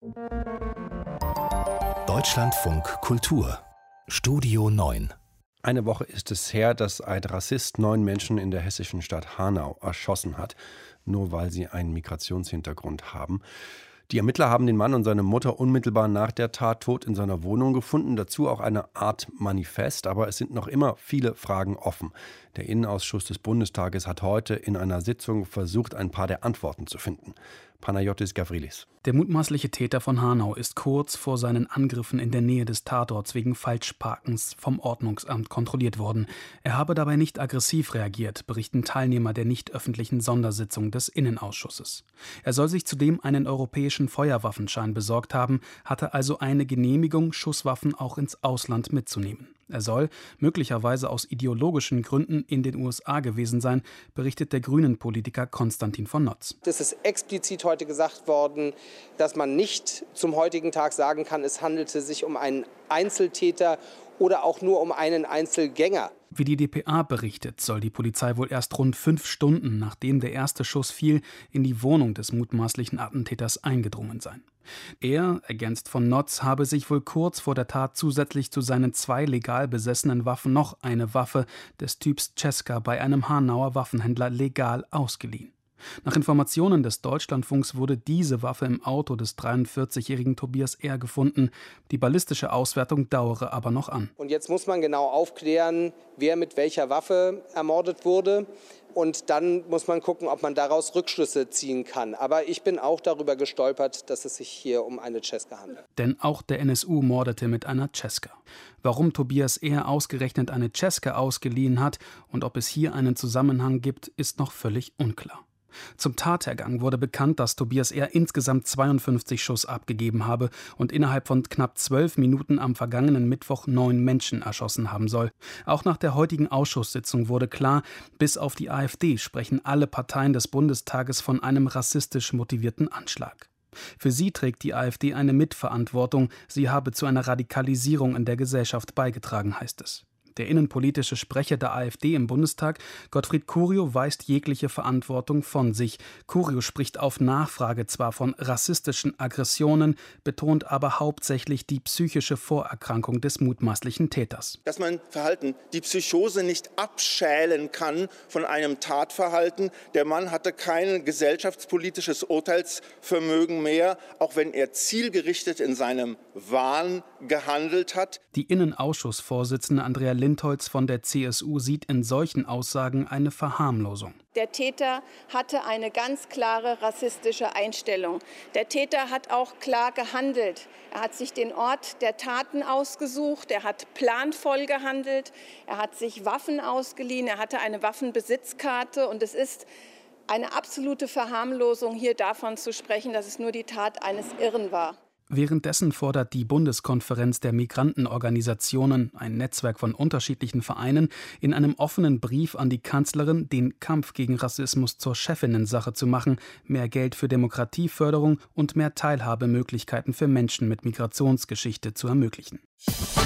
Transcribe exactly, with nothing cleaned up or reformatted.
Deutschlandfunk Kultur Studio neun. Eine Woche ist es her, dass ein Rassist neun Menschen in der hessischen Stadt Hanau erschossen hat, nur weil sie einen Migrationshintergrund haben. Die Ermittler haben den Mann und seine Mutter unmittelbar nach der Tat tot in seiner Wohnung gefunden, dazu auch eine Art Manifest, aber es sind noch immer viele Fragen offen. Der Innenausschuss des Bundestages hat heute in einer Sitzung versucht, ein paar der Antworten zu finden. Panayotis Gavrilis. Der mutmaßliche Täter von Hanau ist kurz vor seinen Angriffen in der Nähe des Tatorts wegen Falschparkens vom Ordnungsamt kontrolliert worden. Er habe dabei nicht aggressiv reagiert, berichten Teilnehmer der nicht öffentlichen Sondersitzung des Innenausschusses. Er soll sich zudem einen europäischen Feuerwaffenschein besorgt haben, hatte also eine Genehmigung, Schusswaffen auch ins Ausland mitzunehmen. Er soll, möglicherweise aus ideologischen Gründen, in den U S A gewesen sein, berichtet der Grünen-Politiker Konstantin von Notz. Es ist explizit heute gesagt worden, dass man nicht zum heutigen Tag sagen kann, es handelte sich um einen Einzeltäter oder auch nur um einen Einzelgänger. Wie die D P A berichtet, soll die Polizei wohl erst rund fünf Stunden, nachdem der erste Schuss fiel, in die Wohnung des mutmaßlichen Attentäters eingedrungen sein. Er, ergänzt von Notz, habe sich wohl kurz vor der Tat zusätzlich zu seinen zwei legal besessenen Waffen noch eine Waffe des Typs Cesca bei einem Hanauer Waffenhändler legal ausgeliehen. Nach Informationen des Deutschlandfunks wurde diese Waffe im Auto des dreiundvierzigjährigen Tobias R. gefunden. Die ballistische Auswertung dauere aber noch an. Und jetzt muss man genau aufklären, wer mit welcher Waffe ermordet wurde. Und dann muss man gucken, ob man daraus Rückschlüsse ziehen kann. Aber ich bin auch darüber gestolpert, dass es sich hier um eine Cesca handelt. Denn auch der N S U mordete mit einer Cesca. Warum Tobias R. ausgerechnet eine Cesca ausgeliehen hat und ob es hier einen Zusammenhang gibt, ist noch völlig unklar. Zum Tathergang wurde bekannt, dass Tobias R. insgesamt zweiundfünfzig Schuss abgegeben habe und innerhalb von knapp zwölf Minuten am vergangenen Mittwoch neun Menschen erschossen haben soll. Auch nach der heutigen Ausschusssitzung wurde klar, bis auf die AfD sprechen alle Parteien des Bundestages von einem rassistisch motivierten Anschlag. Für sie trägt die AfD eine Mitverantwortung, sie habe zu einer Radikalisierung in der Gesellschaft beigetragen, heißt es. Der innenpolitische Sprecher der AfD im Bundestag, Gottfried Curio, weist jegliche Verantwortung von sich. Curio spricht auf Nachfrage zwar von rassistischen Aggressionen, betont aber hauptsächlich die psychische Vorerkrankung des mutmaßlichen Täters. Dass man Verhalten, die Psychose nicht abschälen kann von einem Tatverhalten. Der Mann hatte kein gesellschaftspolitisches Urteilsvermögen mehr, auch wenn er zielgerichtet in seinem Wahn gehandelt hat. Die Innenausschussvorsitzende Andrea Lindholz von der C S U sieht in solchen Aussagen eine Verharmlosung. Der Täter hatte eine ganz klare rassistische Einstellung. Der Täter hat auch klar gehandelt. Er hat sich den Ort der Taten ausgesucht, er hat planvoll gehandelt, er hat sich Waffen ausgeliehen, er hatte eine Waffenbesitzkarte und es ist eine absolute Verharmlosung, hier davon zu sprechen, dass es nur die Tat eines Irren war. Währenddessen fordert die Bundeskonferenz der Migrantenorganisationen, ein Netzwerk von unterschiedlichen Vereinen, in einem offenen Brief an die Kanzlerin, den Kampf gegen Rassismus zur Chefinnensache zu machen, mehr Geld für Demokratieförderung und mehr Teilhabemöglichkeiten für Menschen mit Migrationsgeschichte zu ermöglichen.